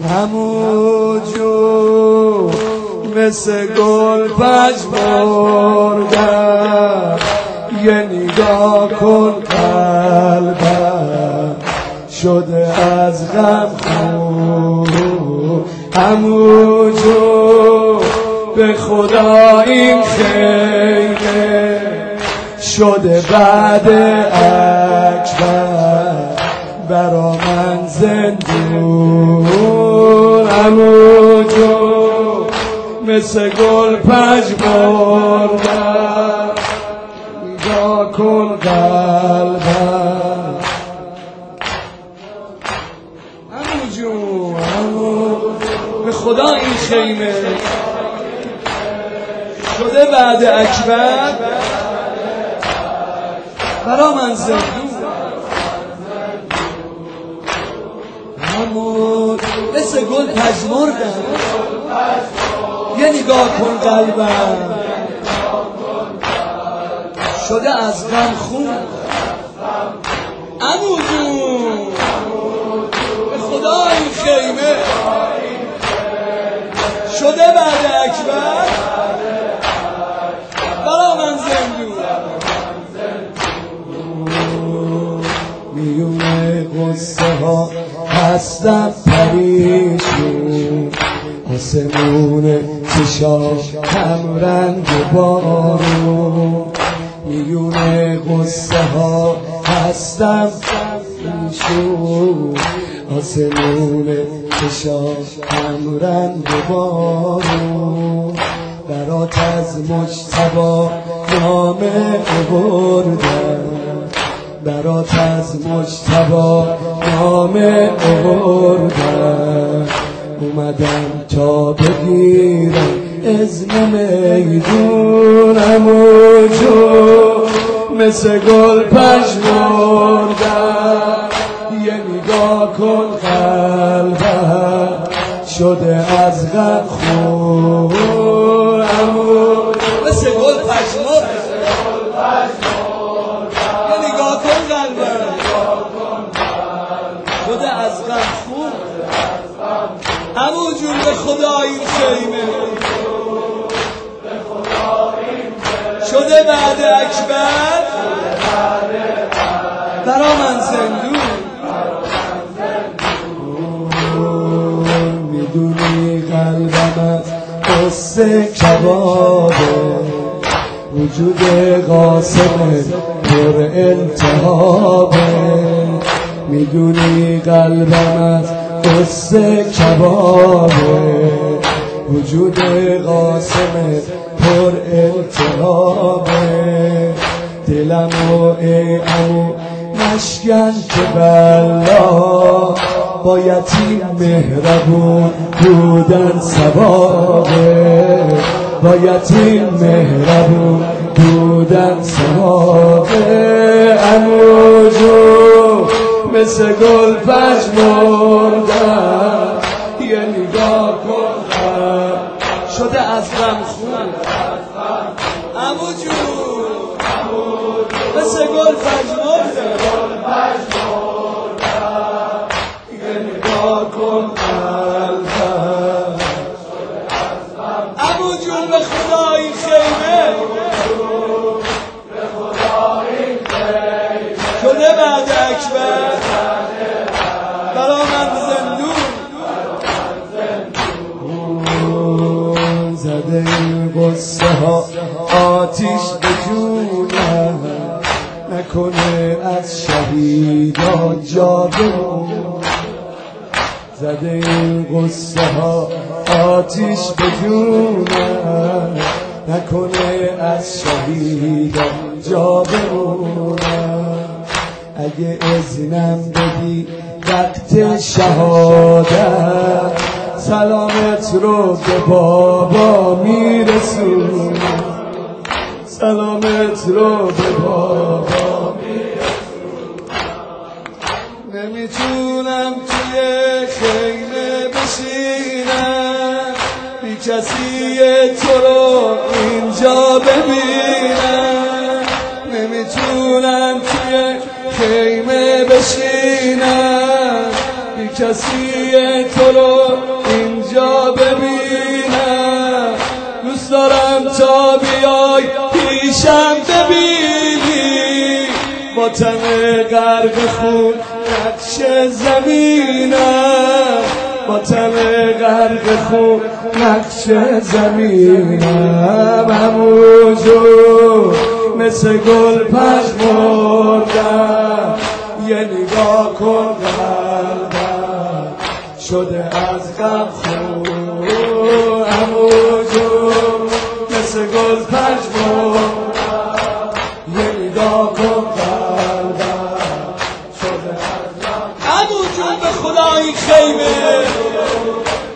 همونجور مثل گل پژمردم، یه نگاه کن قلبم شده از غم خون. همونجور به خدا این خیمه شده بعد اکبر برا من زندون. همونجور مثل گل پژمردم، نگاه کن قلبم. همونجور به خدا این خیمه شده بعد اکبر برا من زندون. همون مثل گل پژمردم، یه نگاه کن قلبم شده از غم خون. عمو جون به خدا این خیمه شده بعد اکبر برا من زندون. میونه قصه ها هستم پریشون، آسمون چشا هم رنگ بارون. میونه قصه ها هستم پریشون، آسمون چشا هم رنگ بارون. برات از مجتبی نامه آوردم، برات از مجتبی نامه آوردم. اومدم تا بگیرم اذن میدون. همونجور مثل گل پژمردم، یه نگاه کن قلبم شده از غم خون. مثل گل پژمردم، یه نگاه کن قلبم شده از غم خون. همونجور به خدا این خیمه شده بعد اکبر برا من زندون. میدونی قلبم از قصه کبابه، وجود قاسم پر التهابه. میدونی قلبم از قصه کبابه، وجود قاسم پر التهابه. دلمو ای عمو مشکن که بلا، با یتیم مهربون بودن ثوابه، با یتیم مهربون بودن ثوابه. عمو جون مثل گل پژمردم، یه نگاه کن شده از غم خون. عمو جون مثل گل پژمردم، یه نگاه کن قلبم. عمو جون به خدا این خیمه شده بعد اکبر برا من زندون. زده این قصه ها آتیش به جونم، نکنه از شهیدا جا بمون. زده این قصه ها آتیش به جونم، نکنه از شهیدا جا بمونم. اگه اذنم بدی وقت شهادت، سلامت رو به بابا میرسون، سلامت رو به بابا میرسون. نمیتونم توی خیمه بشینم، بی کسی تو رو اینجا ببینم. نمیتونم توی خیمه بشینم، بی کسی تو رو تن غرق خون نقش زمینم، با تن غرق خون نقش زمینم، همونجور مثل گل پژمردم، یه نگاه کن قلبم شده از غم خون، همونجور مثل گل پژمردم، یه نگاه کن قلبم شده از غم، همونجور به خدا این خیمه